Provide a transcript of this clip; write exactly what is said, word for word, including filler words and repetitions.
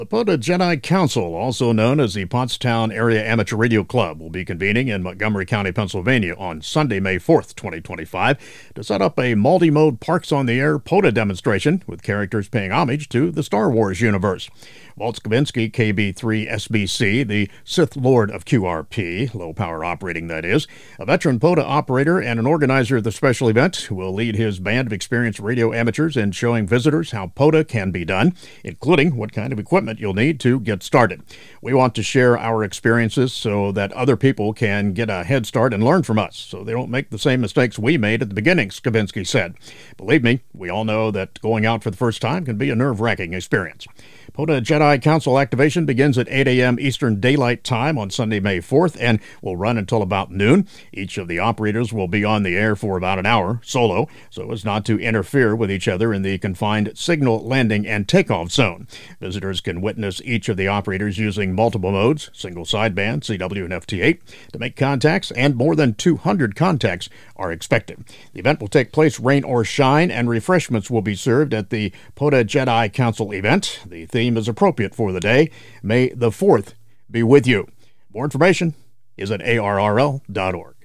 The POTA Jedi Council, also known as the Pottstown Area Amateur Radio Club, will be convening in Montgomery County, Pennsylvania on Sunday, May fourth, twenty twenty-five, to set up a multi-mode Parks on the Air POTA demonstration with characters paying homage to the Star Wars universe. Walt Skavinsky, K B three S B C, the Sith Lord of Q R P, low-power operating that is, a veteran POTA operator and an organizer of the special event, will lead his band of experienced radio amateurs in showing visitors how POTA can be done, including what kind of equipment you'll need to get started. We want to share our experiences so that other people can get a head start and learn from us, so they don't make the same mistakes we made at the beginning, Skavinsky said. Believe me, we all know that going out for the first time can be a nerve-wracking experience. POTA Jedi Council activation begins at eight a.m. Eastern Daylight Time on Sunday, May fourth, and will run until about noon. Each of the operators will be on the air for about an hour, solo, so as not to interfere with each other in the confined signal landing and takeoff zone. Visitors can witness each of the operators using multiple modes, single sideband, C W and F T eight, to make contacts, and more than two hundred contacts are expected. The event will take place rain or shine, and refreshments will be served at the POTA Jedi Council event. The theme is appropriate for the day. May the fourth be with you. More information is at A R R L dot org.